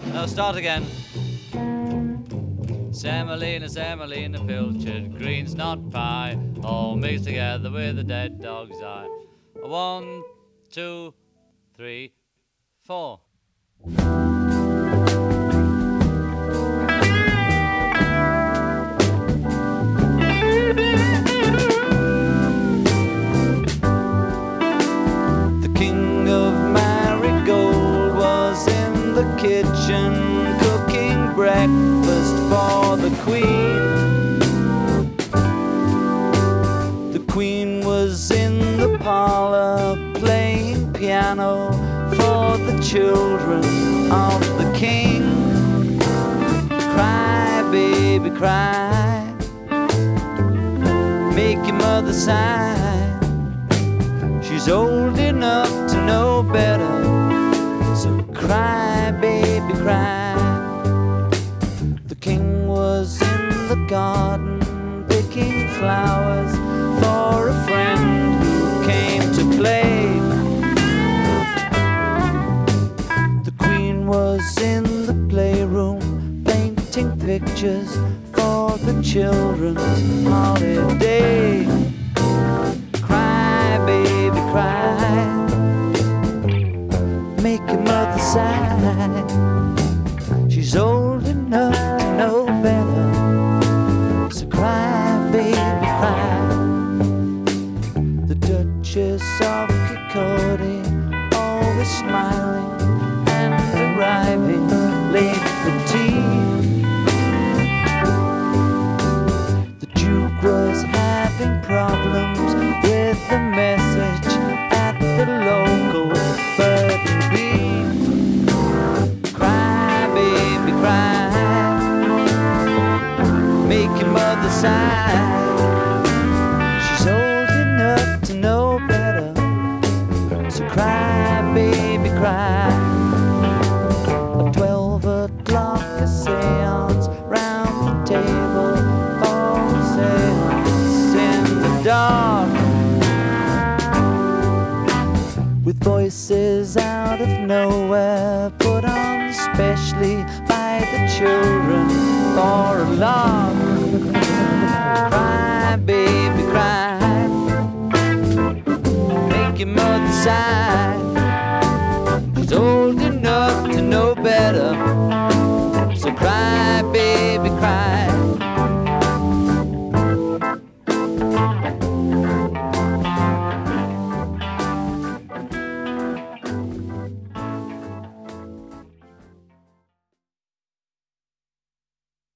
No, start again. Semolina, semolina, pilchard, greens, not pie, all mixed together with a dead dog's eye. 1, 2, 3, 4. The king of Marigold was in the kitchen cooking breakfast for the queen. The queen was in the parlor playing piano for the children of the king. Cry, baby, cry, make your mother sigh. She's old enough to know better, so cry, baby, cry. The king was in the garden picking flowers for a friend who came to play. The queen was in the playroom painting pictures for the children's holiday. Cry, baby, cry, make your mother sigh. She's old enough to know better, so cry, baby, cry. The Duchess of Kirkcaldy, always smiling and arriving late for tea. The Duke was having problems with the message at the local bird and bee. Cry, baby, cry, make your mother sigh. She's old enough to know better, so cry, baby, cry. At 12 o'clock a seance round the table, all seance in the dark, with voices out of nowhere put on specially by the children for a lark. Cry, baby, cry, make your mother sigh.